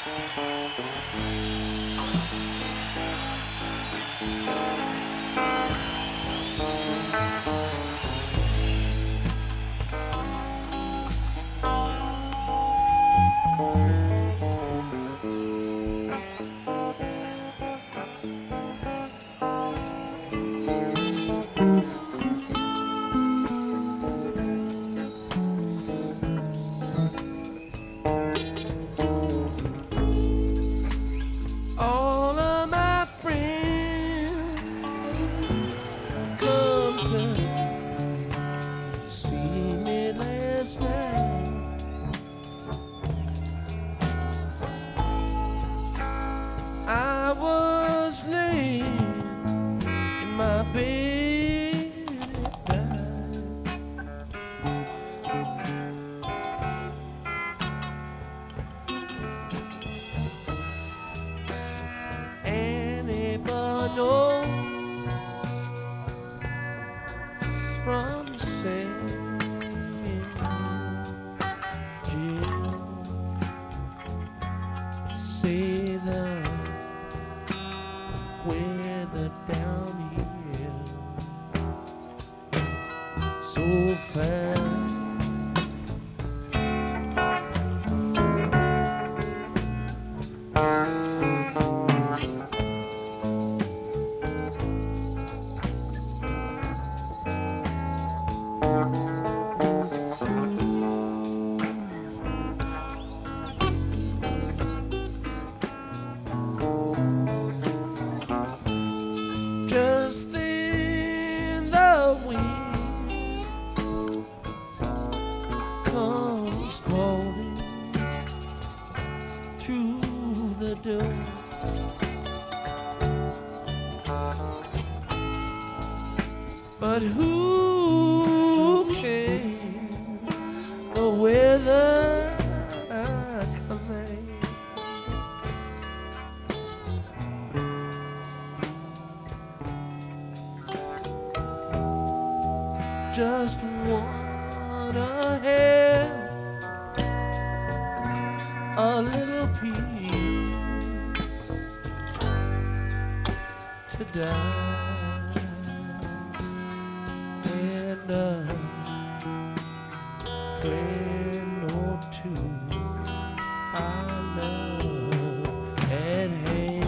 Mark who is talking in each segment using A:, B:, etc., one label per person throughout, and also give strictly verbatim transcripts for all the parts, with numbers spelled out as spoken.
A: All of my friends come to see me last night. I was laying in my bed at night. Anybody know from San Jill? Say the weather down here so fine. Just then the wind comes crawling through the door. But who can the weather command? Just wanna have a little peace to die and a friend or two I love at hand.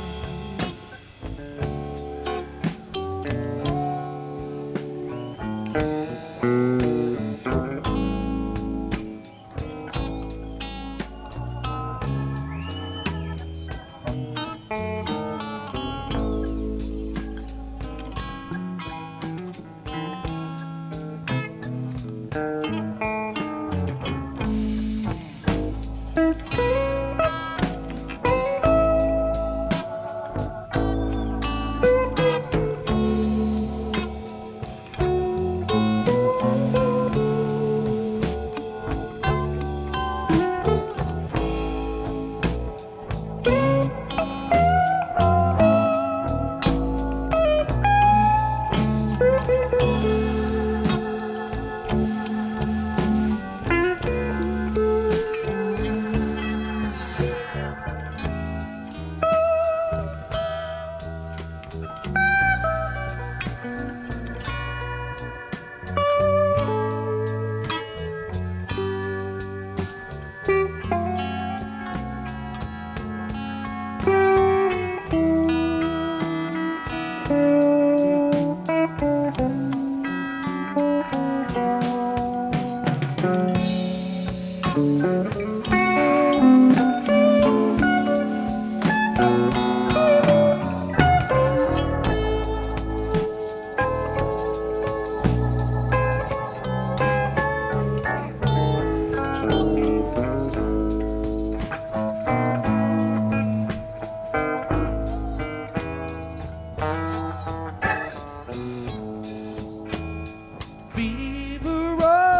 A: Fever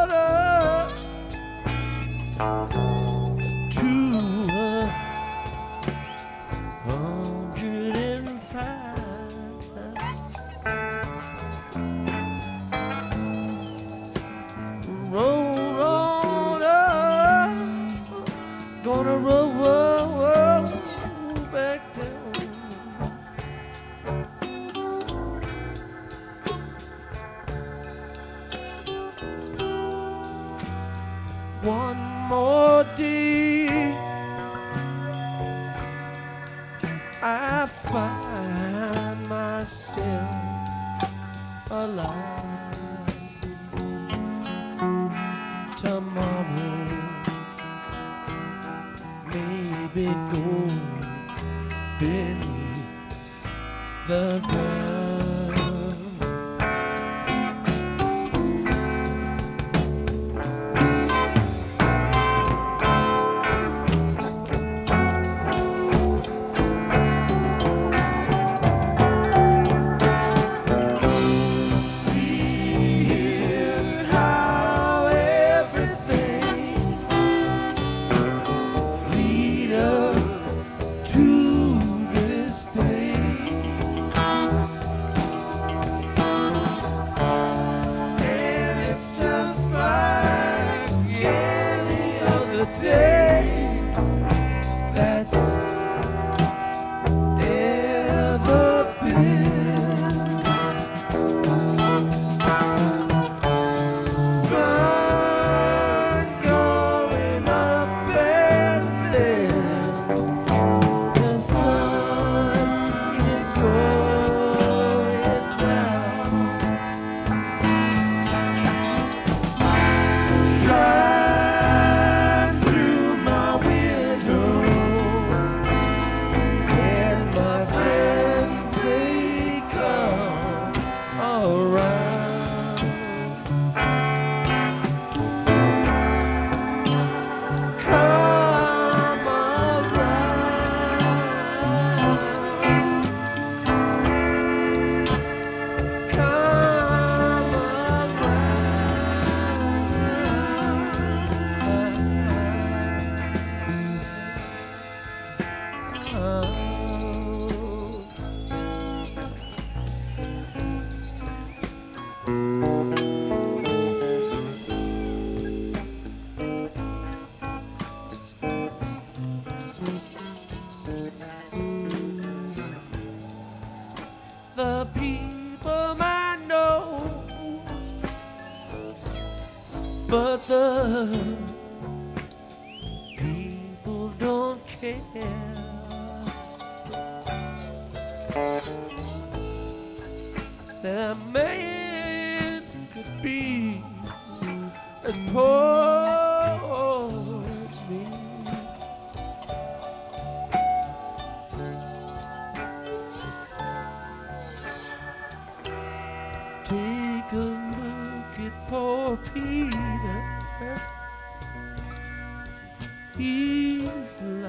A: water to a I find myself alive. Tomorrow maybe go beneath the ground. The people might know, but the people don't care. That a man could be as poor as me. Take a look at poor Peter. He's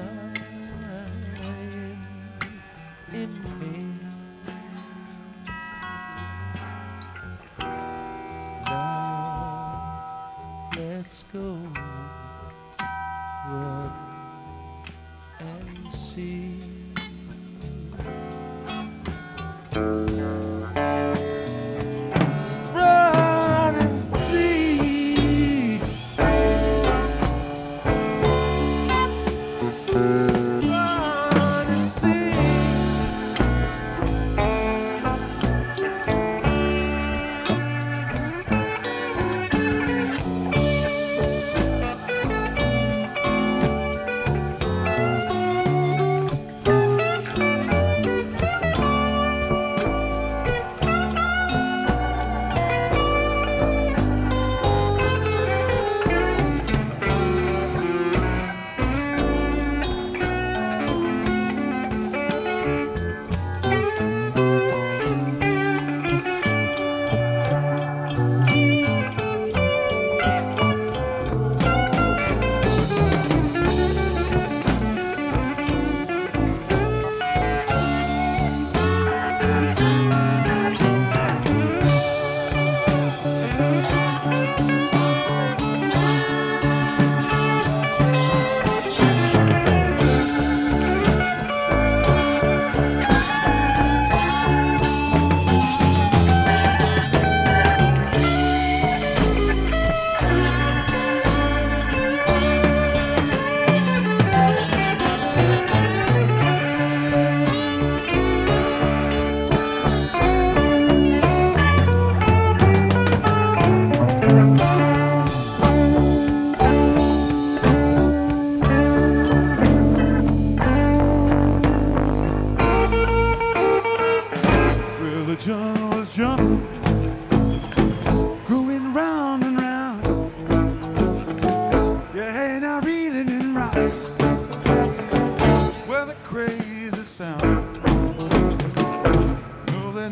A: lying in pain. Now let's go run and see.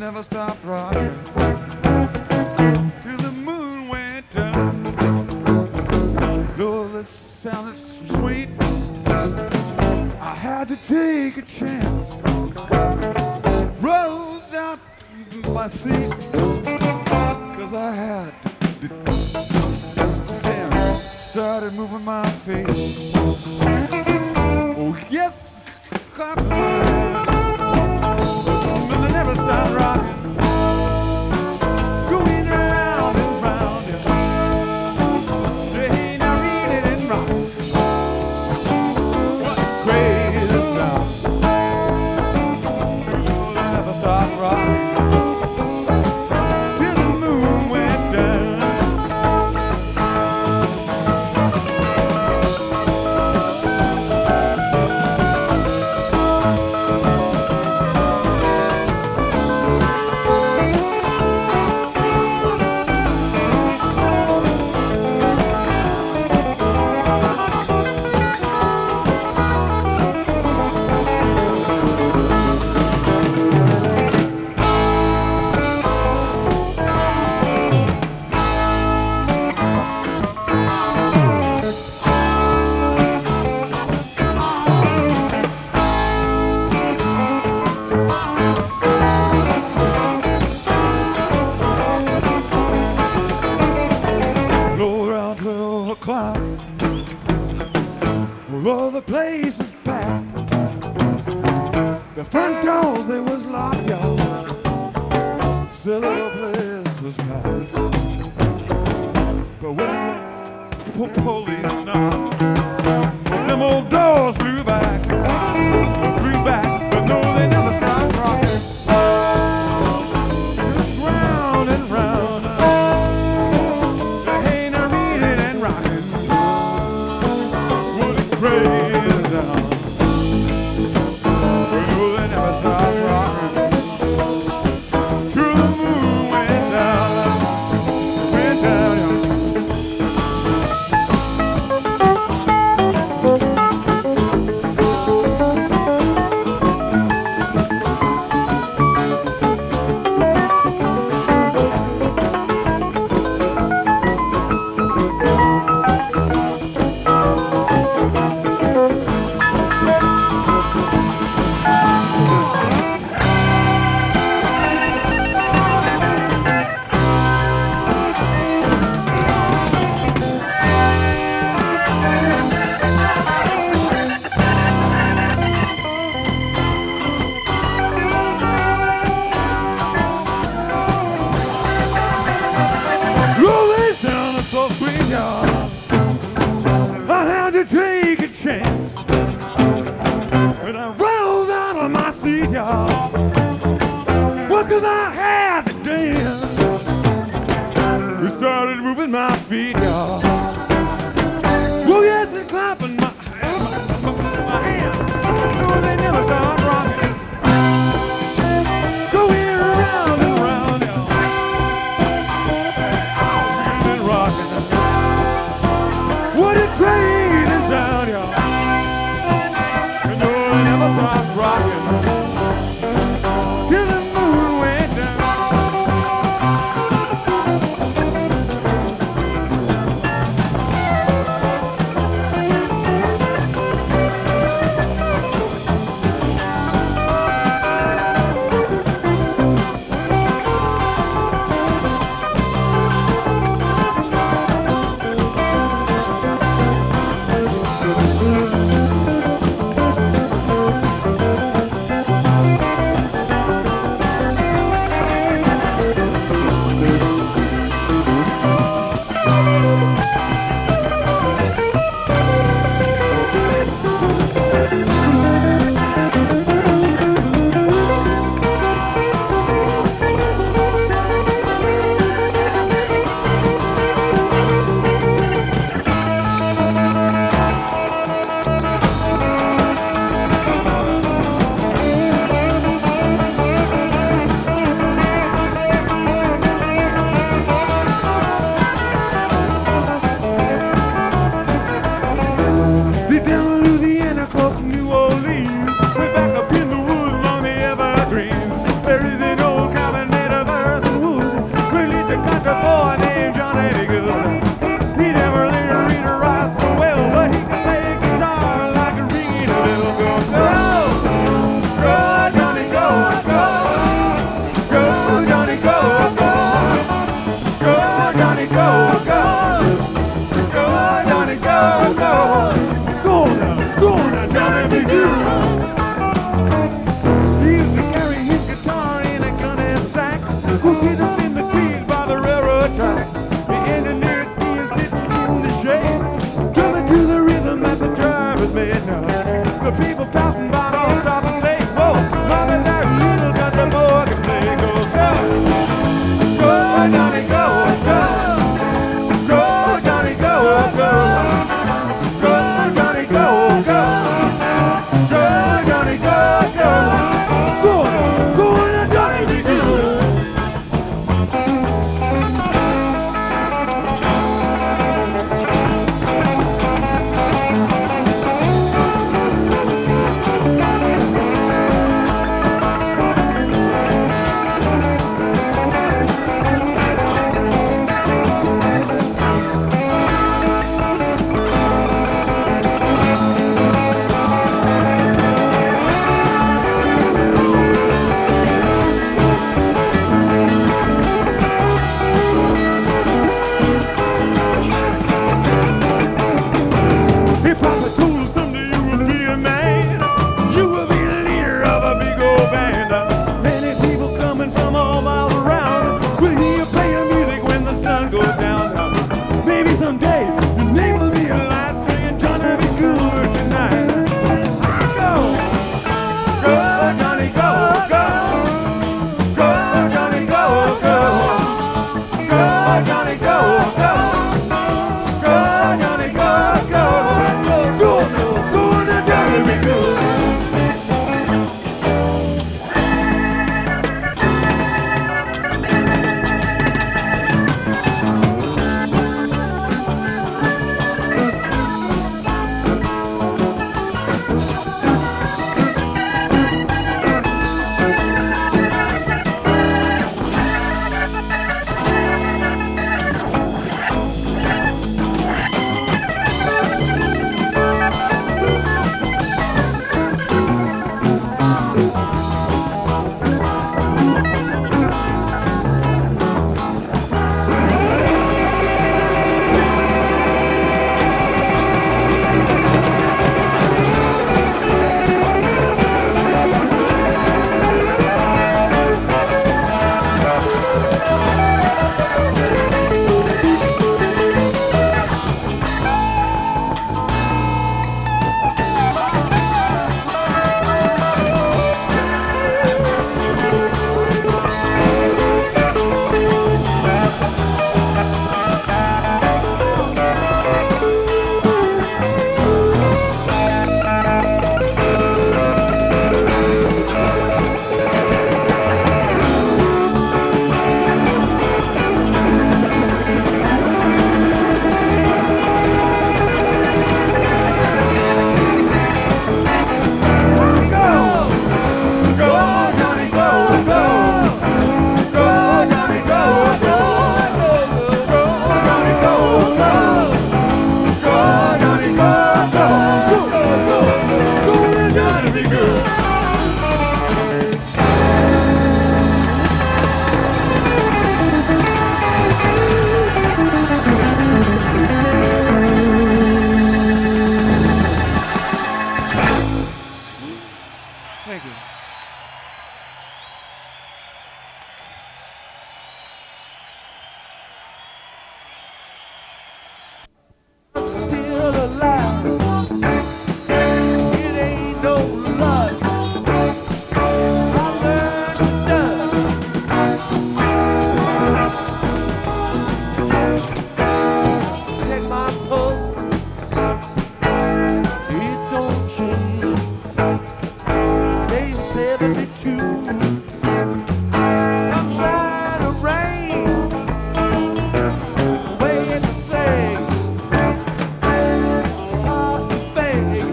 B: never stopped rocking till the moon went down. Lord, that sounded so sweet. I had to take a chance. Rose out my seat, cause I had to dance. Started moving my feet. Oh yes, clap my hands. But they never stopped rocking. Going around and round, yeah. They ain't no reading and rocking. What crazy sound. They never stopped rocking. Well, all the place was packed. The front doors, they was locked, y'all. So the little place was packed. But when the po police knocked, them old doors flew back, flew back. But no, they never stopped rocking. Just round and round. They ain't a reading and rocking. What a crazy sound. But no, they never stopped rocking. Till the moon went down, went down, y'all. So sweet, y'all. I had to take a chance, and I rose out of my seat, y'all. Well, cause I had to dance. We started moving my feet, y'all. Well, yes, and clapping my, my, my, my hands. No, they never stopped rocking. Going around and around, y'all. I've been rocking. What a crazy sound, y'all. And no, they never stopped rocking till the moon went down.
A: too. Sunshine or rain, wave the flag, heart to beg,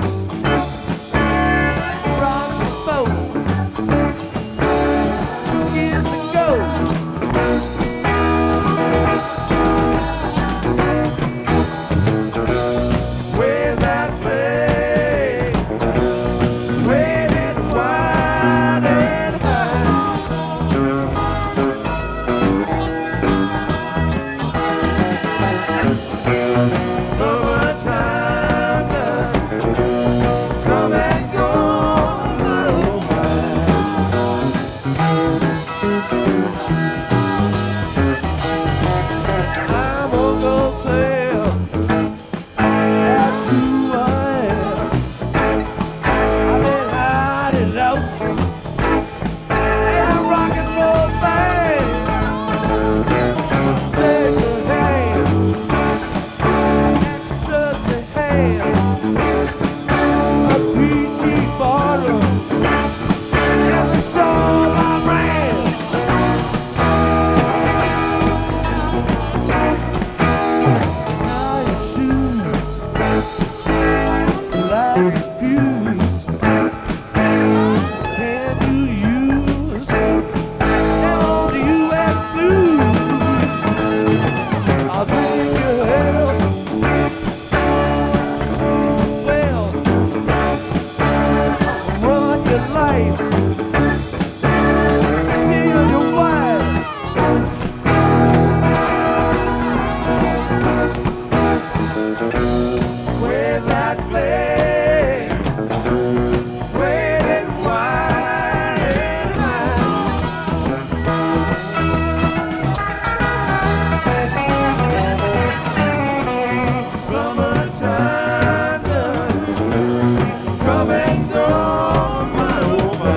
A: rock the boat, skin the goat. Wave that flag, wave it wide and high. Summertime done, come and go, my oh my. I'm gonna go sail. That's who I am. I've been hiding out in a rock and roll band. Shake the hand, shook the hand. A P T bottle and the soul I ran. Tie your shoes like a fuse. Can you use them old U S blues? I'll take your help. Well, run your life, steal your wife. Wave that flag, wave it wide and high. Summertime done, come and go, my oh my.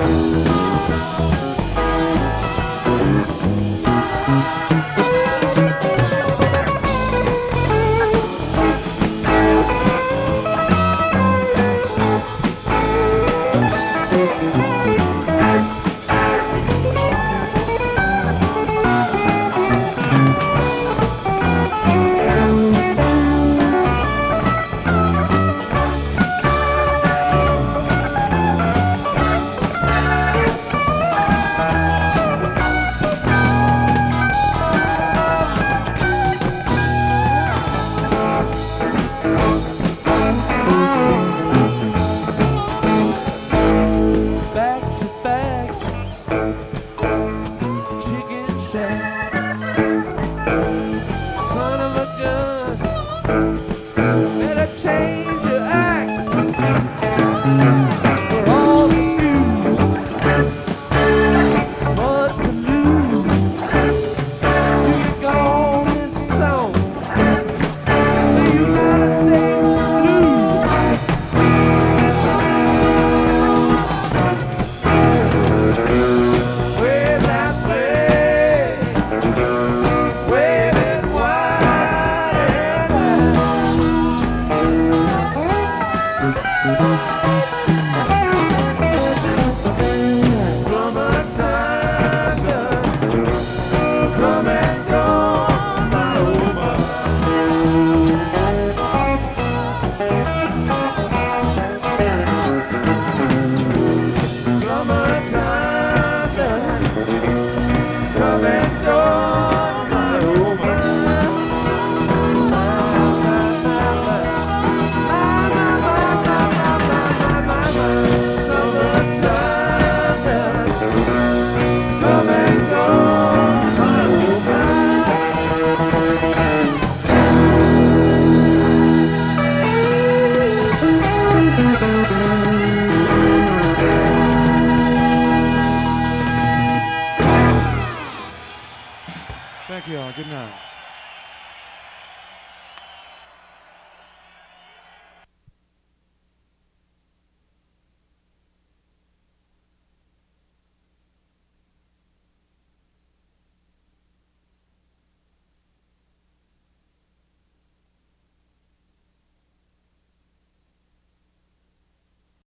A: Back to back, chicken shack. Son of a gun, better change your act. We're all confused, what's to lose? You can call this song the United States Blues. Wave that flag, wave it wide and high. Summertime done, come and go, my oh my. Summertime done, come and go, my oh my. My, my, my, my. My, my, my, my, my, my, my, my. Summertime done, come and go, my oh
B: Thank you all. Good night.